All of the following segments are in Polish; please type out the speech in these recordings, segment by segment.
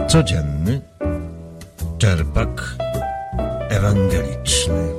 Codzienny czerpak ewangeliczny.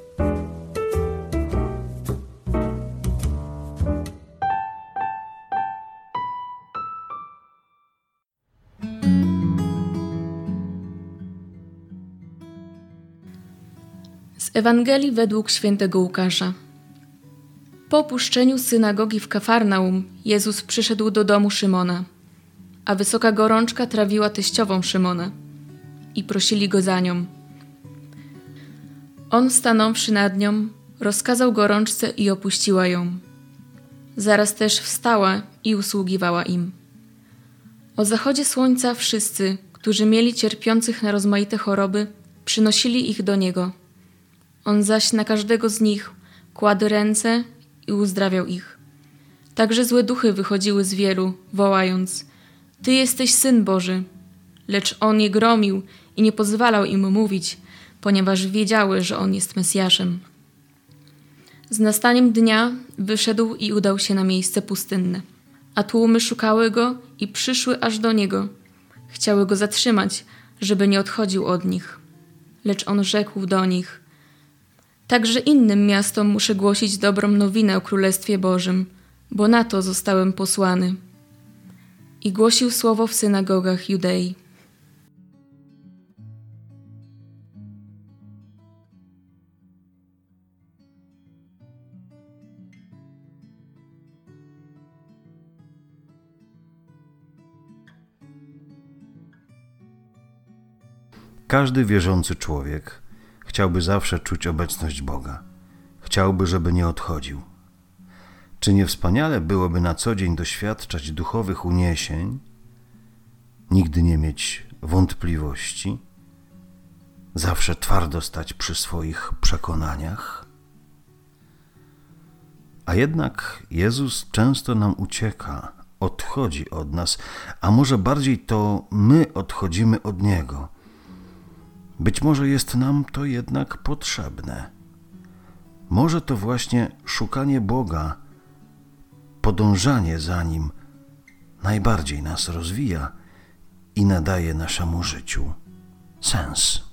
Z Ewangelii według świętego Łukasza. Po opuszczeniu synagogi w Kafarnaum Jezus przyszedł do domu Szymona, a wysoka gorączka trawiła teściową Szymona i prosili go za nią. On, stanąwszy nad nią, rozkazał gorączce i opuściła ją. Zaraz też wstała i usługiwała im. O zachodzie słońca wszyscy, którzy mieli cierpiących na rozmaite choroby, przynosili ich do Niego. On zaś na każdego z nich kładł ręce i uzdrawiał ich. Także złe duchy wychodziły z wielu, wołając: Ty jesteś Syn Boży. Lecz On je gromił i nie pozwalał im mówić, ponieważ wiedziały, że On jest Mesjaszem. Z nastaniem dnia wyszedł i udał się na miejsce pustynne. A tłumy szukały Go i przyszły aż do Niego. Chciały Go zatrzymać, żeby nie odchodził od nich. Lecz On rzekł do nich: Także innym miastom muszę głosić dobrą nowinę o Królestwie Bożym, bo na to zostałem posłany. I głosił słowo w synagogach Judei. Każdy wierzący człowiek chciałby zawsze czuć obecność Boga. Chciałby, żeby nie odchodził. Czy nie wspaniale byłoby na co dzień doświadczać duchowych uniesień, nigdy nie mieć wątpliwości, zawsze twardo stać przy swoich przekonaniach? A jednak Jezus często nam ucieka, odchodzi od nas, a może bardziej to my odchodzimy od Niego. Być może jest nam to jednak potrzebne. Może to właśnie szukanie Boga, podążanie za Nim najbardziej nas rozwija i nadaje naszemu życiu sens.